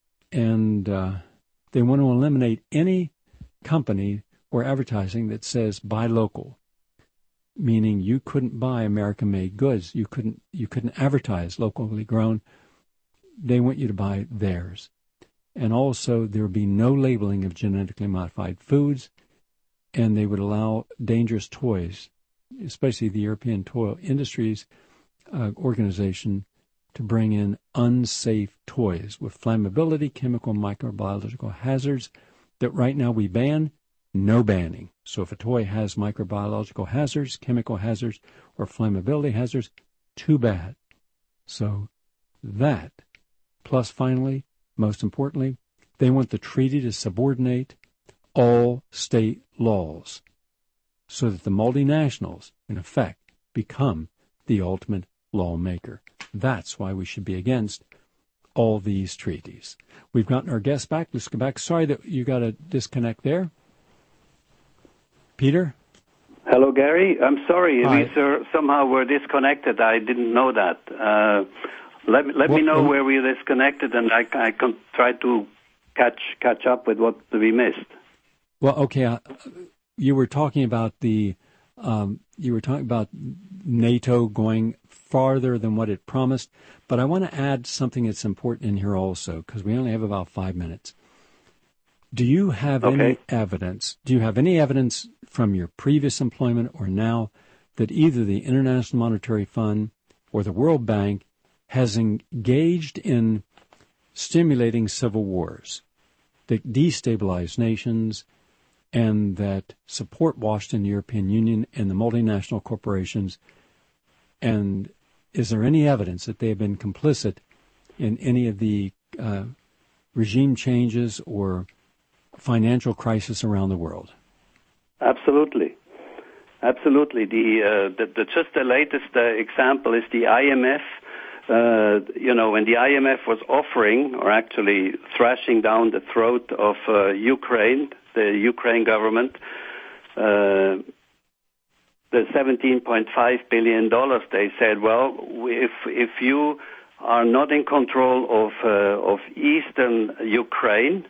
S2: and uh, they want to eliminate any company or advertising that says buy local, meaning you couldn't buy American-made goods. You couldn't you couldn't advertise locally grown. They want you to buy theirs. And also there would be no labeling of genetically modified foods, and they would allow dangerous toys, especially the European Toy Industries uh, Organization, to bring in unsafe toys with flammability, chemical, and microbiological hazards that right now we ban. No banning. So if a toy has microbiological hazards, chemical hazards, or flammability hazards, too bad. So that, plus finally, most importantly, they want the treaty to subordinate all state laws so that the multinationals, in effect, become the ultimate lawmaker. That's why we should be against all these treaties. We've gotten our guest back. Let's go back. Sorry that you got to disconnect there. Peter?
S4: Hello, Gary. I'm sorry.
S2: Hi.
S4: We sir, somehow were disconnected. I didn't know that. Uh, let let
S2: Well,
S4: me know
S2: well-
S4: where we disconnected, and I, I can try to catch catch up with what we missed.
S2: Well, okay. Uh, you were talking about the um, you were talking about NATO going farther than what it promised, but I want to add something that's important in here also, because we only have about five minutes. Do you have
S4: Okay.
S2: any evidence? Do you have any evidence from your previous employment or now that either the International Monetary Fund or the World Bank has engaged in stimulating civil wars that destabilize nations and that support Washington, the European Union, and the multinational corporations? And is there any evidence that they have been complicit in any of the uh, regime changes or financial crisis around the world?
S4: Absolutely, absolutely. The, uh, the, the just the latest uh, example is the I M F. Uh, you know, when the I M F was offering, or actually thrashing down the throat of uh, Ukraine, the Ukraine government, uh, the seventeen point five billion dollars, they said, well, if if you are not in control of uh, of eastern Ukraine,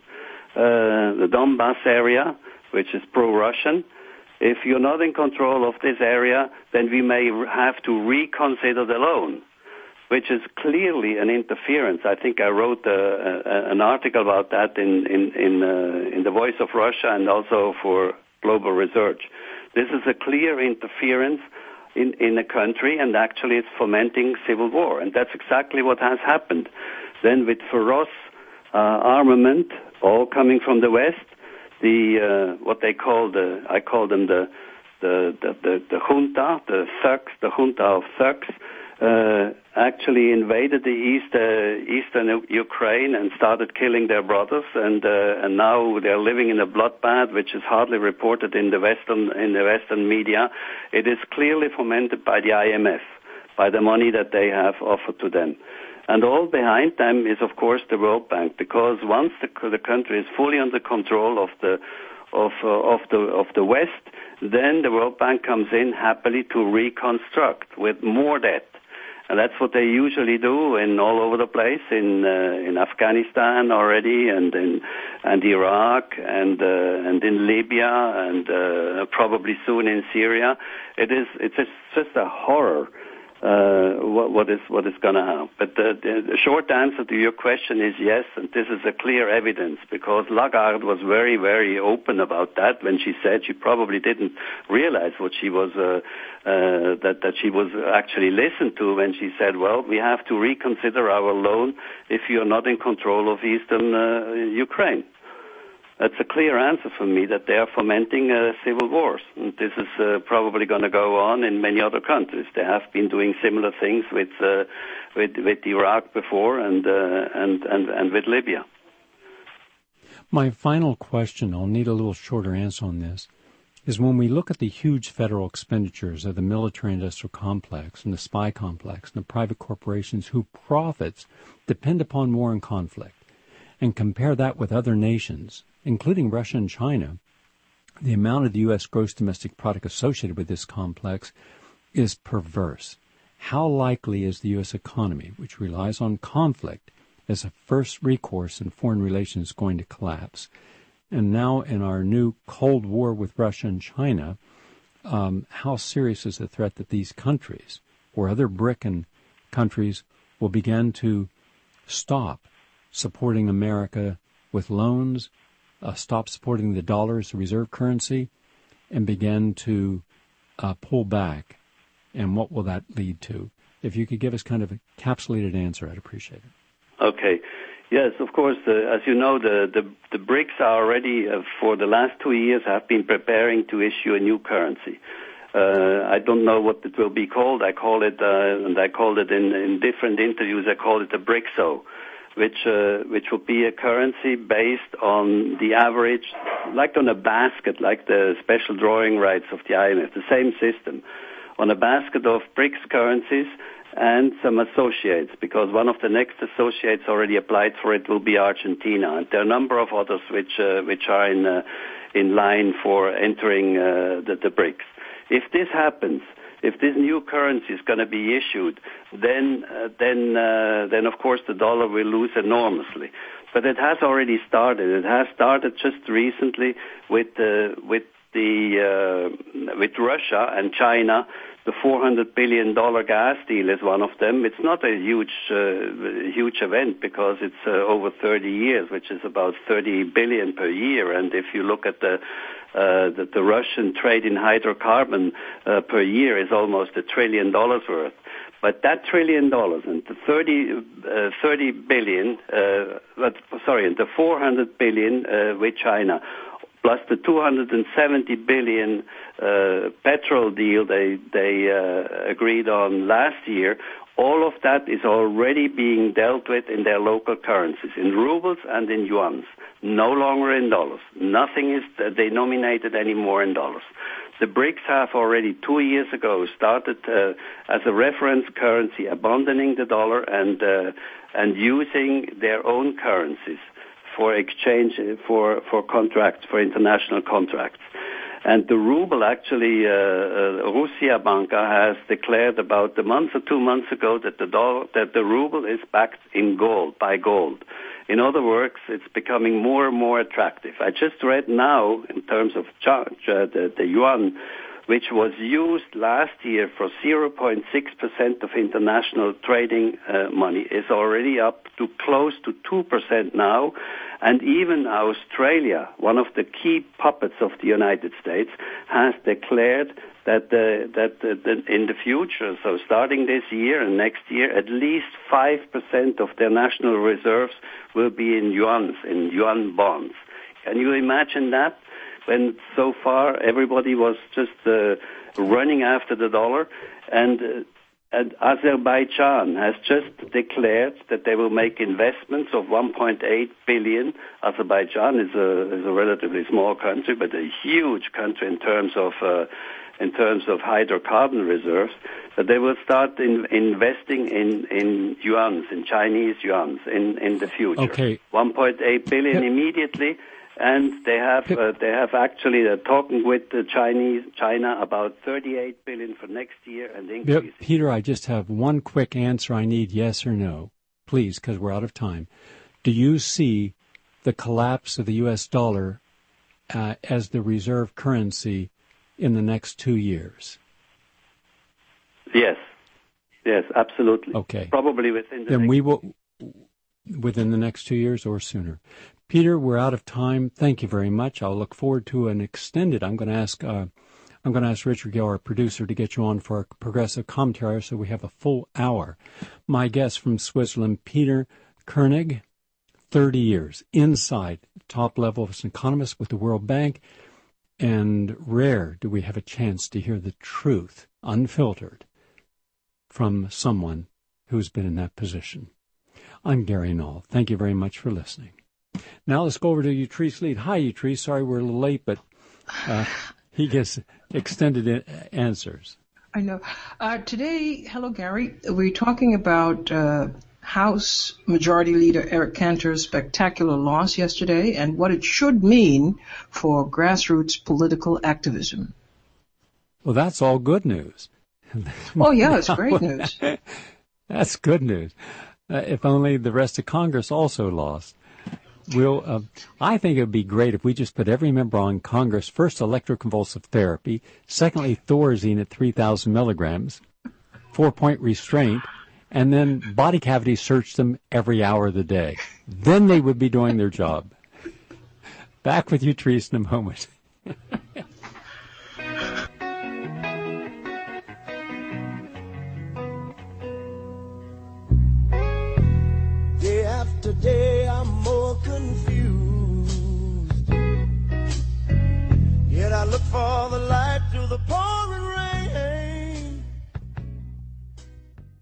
S4: uh, the Donbass area, which is pro-Russian, if you're not in control of this area, then we may have to reconsider the loan, which is clearly an interference. I think I wrote uh, a, an article about that in in in, uh, in the Voice of Russia and also for Global Research. This is a clear interference in in a country, and actually it's fomenting civil war, and that's exactly what has happened. Then with ferocious uh, armament, all coming from the West, the uh, what they call the I call them the the the, the, the junta, the thugs, the junta of thugs. Uh, actually invaded the east, uh, eastern U- Ukraine and started killing their brothers, and uh, and now they're living in a bloodbath, which is hardly reported in the western in the Western media. It is clearly fomented by the I M F, by the money that they have offered to them, and all behind them is of course the World Bank, because once the, the country is fully under control of the of uh, of the of the West, then the World Bank comes in happily to reconstruct with more debt. And that's what they usually do in all over the place, in uh, in Afghanistan already, and in and Iraq, and uh, and in Libya, and uh, probably soon in Syria. It is it's just, just a horror. Uh, what, what is what is going to happen? But the, the, the short answer to your question is yes, and this is a clear evidence, because Lagarde was very, very open about that when she said she probably didn't realize what she was uh, uh, that that she was actually listened to when she said, well, we have to reconsider our loan if you're not in control of eastern uh, Ukraine. That's a clear answer for me, that they are fomenting uh, civil wars. And this is uh, probably going to go on in many other countries. They have been doing similar things with uh, with, with Iraq before, and, uh, and and and with Libya.
S2: My final question, I'll need a little shorter answer on this, is when we look at the huge federal expenditures of the military-industrial complex and the spy complex and the private corporations whose profits depend upon war and conflict, and compare that with other nations, including Russia and China, the amount of the U S gross domestic product associated with this complex is perverse. How likely is the U S economy, which relies on conflict as a first recourse in foreign relations, going to collapse? And now in our new Cold War with Russia and China, um, how serious is the threat that these countries or other BRICS countries will begin to stop supporting America with loans, uh, stop supporting the dollar as the reserve currency, and begin to uh, pull back? And what will that lead to? If you could give us kind of a capsulated answer, I'd appreciate it.
S4: Okay. Yes, of course. Uh, as you know, the, the, the BRICS are already, uh, for the last two years, have been preparing to issue a new currency. Uh, I don't know what it will be called. I call it, uh, and I called it in, in different interviews, I call it the BRICSO, which uh, which will be a currency based on the average, like on a basket, like the special drawing rights of the I M F, the same system, on a basket of BRICS currencies and some associates, because one of the next associates already applied for it will be Argentina, and there are a number of others which uh, which are in uh, in line for entering uh, the, the BRICS. If this happens, if this new currency is going to be issued, then uh, then uh, then of course the dollar will lose enormously. But it has already started. It has started just recently with uh, with the uh, with Russia and China. The four hundred billion dollars gas deal is one of them. It's not a huge uh, huge event because it's uh, over thirty years, which is about thirty billion dollars per year. And if you look at the uh, the, the Russian trade in hydrocarbon uh, per year is almost a trillion dollars worth. But that trillion dollars and the thirty, uh, thirty billion, uh, but, sorry, and the four hundred billion uh, with China, plus the two hundred seventy billion uh, petrol deal they they uh, agreed on last year, all of that is already being dealt with in their local currencies, in rubles and in yuans, no longer in dollars. Nothing is denominated anymore in dollars. The BRICS have already two years ago started uh, as a reference currency, abandoning the dollar and uh, and using their own currencies for exchange, for for contracts, for international contracts. And the ruble, actually, uh, uh, Russia Banka has declared about a month or two months ago that the dollar, that the ruble is backed in gold, by gold. In other words, it's becoming more and more attractive. I just read now, in terms of charge, uh, the, the yuan, which was used last year for zero point six percent of international trading uh, money, is already up to close to two percent now. And even Australia, one of the key puppets of the United States, has declared that, uh, that uh, the, in the future, so starting this year and next year, at least five percent of their national reserves will be in yuans, in yuan bonds. Can you imagine that? When so far everybody was just uh, running after the dollar, and, uh, and Azerbaijan has just declared that they will make investments of one point eight billion. Azerbaijan is a, is a relatively small country, but a huge country in terms of uh, in terms of hydrocarbon reserves. That they will start in, investing in in yuans, in Chinese yuans, in in the future.
S2: Okay,
S4: one point eight billion
S2: P-
S4: immediately. And they have uh, they have actually uh, talking with the Chinese China about thirty-eight billion for next year and increasing.
S2: Peter, I just have one quick answer I need, yes or no, please, because we're out of time. Do you see the collapse of the U S dollar uh, as the reserve currency in the next two years?
S4: Yes, yes, absolutely.
S2: Okay,
S4: probably within the
S2: then
S4: next
S2: we will within the next two years or sooner. Peter, we're out of time. Thank you very much. I'll look forward to an extended. I'm going to ask. Uh, I'm going to ask Richard Gill, our producer, to get you on for a progressive commentary, so we have a full hour. My guest from Switzerland, Peter Koenig, thirty years inside top level as an economist with the World Bank, and rare do we have a chance to hear the truth, unfiltered, from someone who's been in that position. I'm Gary Null. Thank you very much for listening. Now let's go over to Utrice Lead. Hi, Utrice. Sorry we're a little late, but uh, he gets extended I- answers.
S5: I know. Uh, today, hello, Gary. We're talking about uh, House Majority Leader Eric Cantor's spectacular loss yesterday and what it should mean for grassroots political activism.
S2: Well, that's all good news.
S5: Oh, yeah, it's great news.
S2: That's good news. Uh, if only the rest of Congress also lost. We'll, uh, I think it would be great if we just put every member on Congress, first electroconvulsive therapy, secondly Thorazine at three thousand milligrams, four-point restraint, and then body cavity search them every hour of the day. Then they would be doing their job. Back with you, Therese, in a moment.